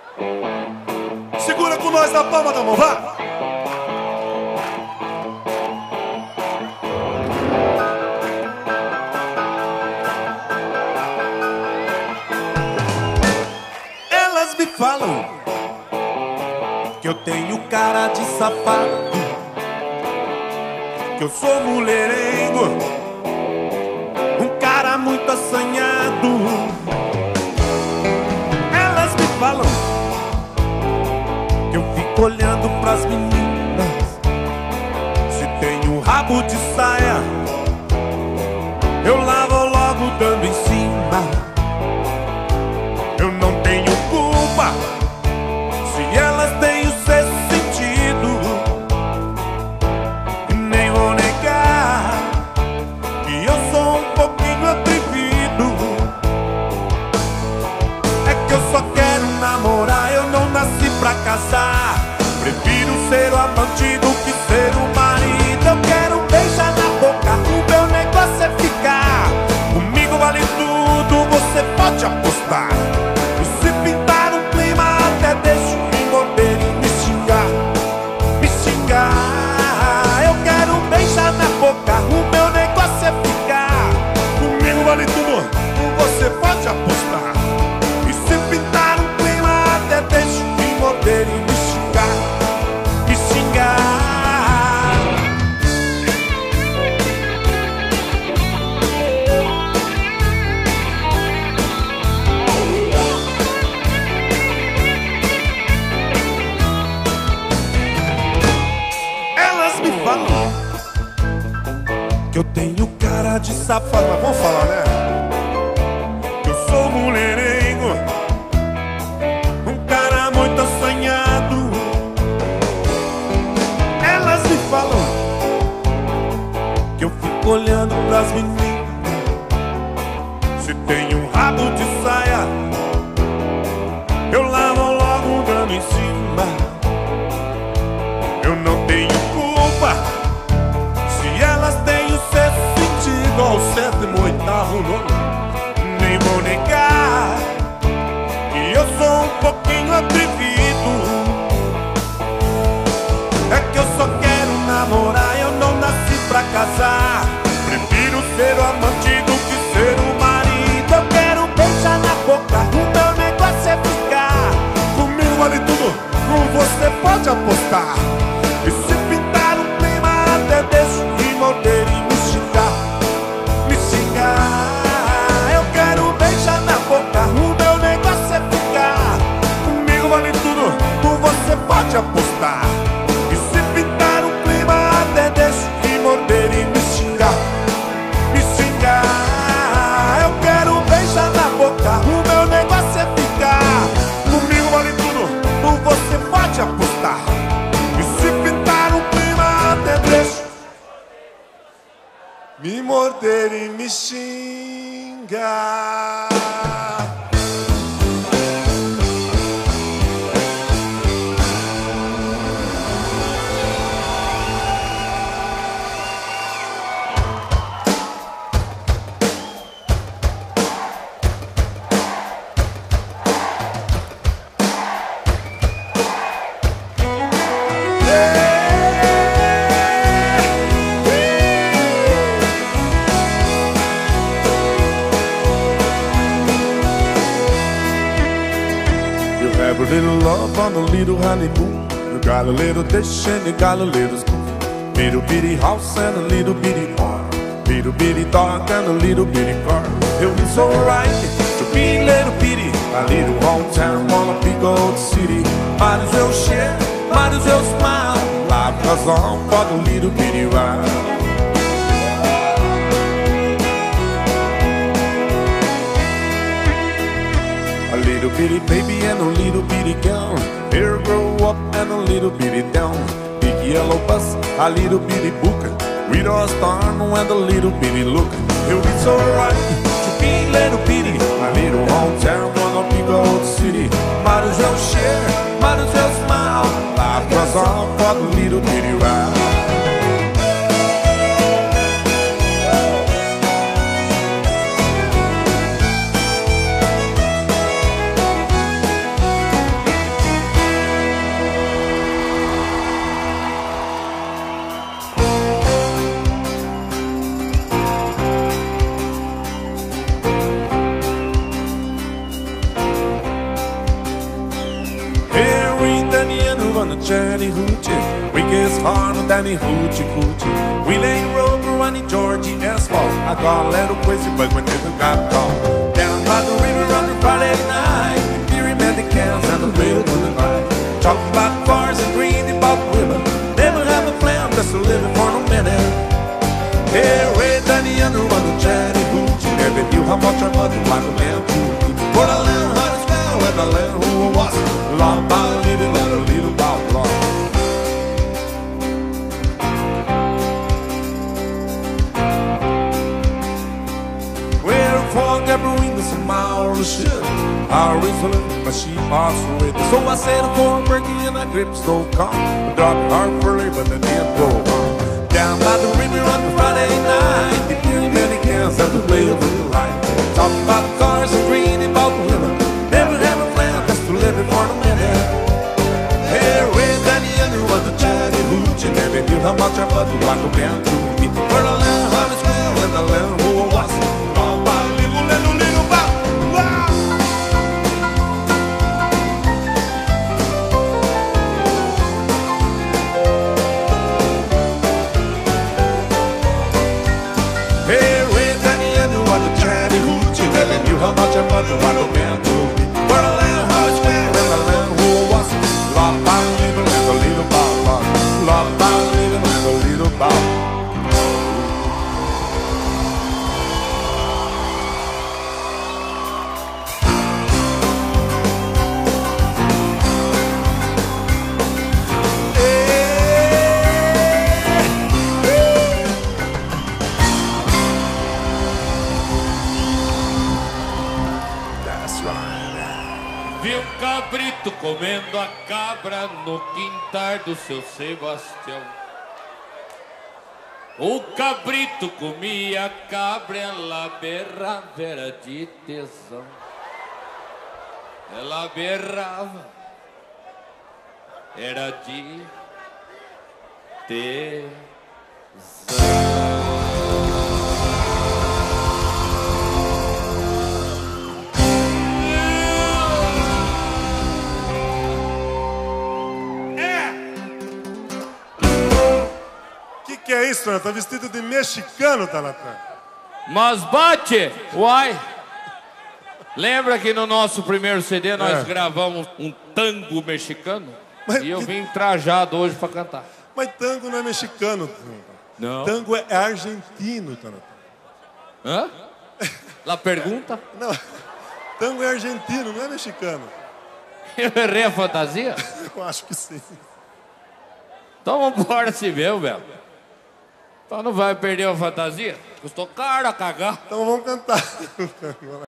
Segura com nós na palma da mão, vai! Elas me falam que eu tenho cara de safado, que eu sou mulherengo, um cara muito assanhado. Elas me falam que eu fico olhando pras meninas, se tem um rabo de saia eu lavo logo dando em cima. Eu não tenho culpa se elas têm o sexto sentido, e nem vou negar que eu sou um pouquinho atrevido. É que eu só quero namorar, eu não nasci pra casar. Prefiro ser o amante do que ser o marido. Eu quero beijar na boca, o meu negócio é ficar. Comigo vale tudo, você pode apostar. E se pintar um clima, até deixo me morder e me xingar. Me xingar. Eu quero beijar na boca, o meu negócio é ficar. Comigo vale tudo, você pode apostar. E se pintar um clima, até deixo me morder e me xingar. Me xingar. Elas me falam que eu tenho cara de safado, mas vamos falar, né? Que eu sou mulherengo, um cara muito assanhado. Elas me falam que eu fico olhando pras meninas, se tem um rabo de saia eu lavo logo dando em cima. Eu não tenho culpa se elas têm o sexto sentido, ou o sétimo, oitavo, nono. Nem vou negar que eu sou um pouquinho atrevido. É que eu só quero namorar, eu não nasci pra casar. Prefiro ser o amante do que ser o marido. Eu quero beijar na boca, o meu negócio é ficar. Comigo vale tudo, com você pode apostar. E se pintar um clima, até deixo de morder e me xingar. Me xingar. Eu quero beijar na boca, o meu negócio é ficar. Comigo vale tudo, com você pode apostar. E se pintar um clima, até deixo de morder e me xingar. Me xingar. Eu quero beijar na boca, o meu negócio é ficar. Comigo vale tudo, com você pode apostar. E se pintar um clima, até deixo me morder e me xingar. Have a little love on a little honeymoon. You got a little dish and you got a little spoon. Little bitty house and a little bitty farm. Little bitty dog and a little bitty car. It was alright to be a little bitty. A little hometown on a big old city. Might as well share, might as well smile. Life goes on for the little bitty ride. A little bitty baby and a little bitty girl. Here grow up and a little bitty down. Big yellow bus, a little bitty book. Read our star and a little bitty look. It's alright to be little bitty. A little hometown on a big old city. Might as well share, might as well smile. Life goes on for the little bitty ride. gonna chatty hoochie. We kiss harder than a hoochie coochie. We lay rubber on the Georgie asphalt. I got a little crazy, but we never got caught. Down by the river on the Friday night, the beery met the cans and the little moonlight. Talking about cars and green about women. Never have a plan, just a living for no minute. Hey, red than the other one, the chatty hoochie. Never knew how much our mother like a man to eat. But I learned how to spell and I learned who I was. Long by living, let a little about long. Well, for Gabriel, some miles of shit. I resolute my sheep off with it. So I said for a breaking and I grips no calm. I dropped hard for labor, but the didn't go on. Down by the river on the Friday night, the beer many cans and the way of the light. Talking about cars and green and about women. Never have a plan, just to live it for a minute. Hey, red than the other was the chatty hoochie. Never knew how much I was like a man to me. But I learned how to spell and I learned who I was. Long by little about. Wow! Hey, red than the other was the chatty hoochie. Never knew how much I was like a man to me. But I learned how to spell and I learned who I was. Long by little and a little about. Long by little and a little about. Vi um cabrito comendo a cabra no quintal do seu Sebastião. O cabrito comia a cabra, ela berrava, era de tesão. Ela berrava, era de tesão. Que é isso, Tonatão? Tá vestido de mexicano, Tonatão? Mas bate! Uai! Lembra que no nosso primeiro CD nós gravamos um tango mexicano? Mas e eu vim trajado hoje pra cantar. Mas tango não é mexicano, Tonatão. Não. Tango é argentino, Tonatão. Hã? Lá pergunta? Não, tango é argentino, não é mexicano. Eu errei a fantasia? Eu acho que sim. Então vamos embora assim mesmo, velho. Então não vai perder a fantasia? Custou caro a cagar. Então vamos cantar.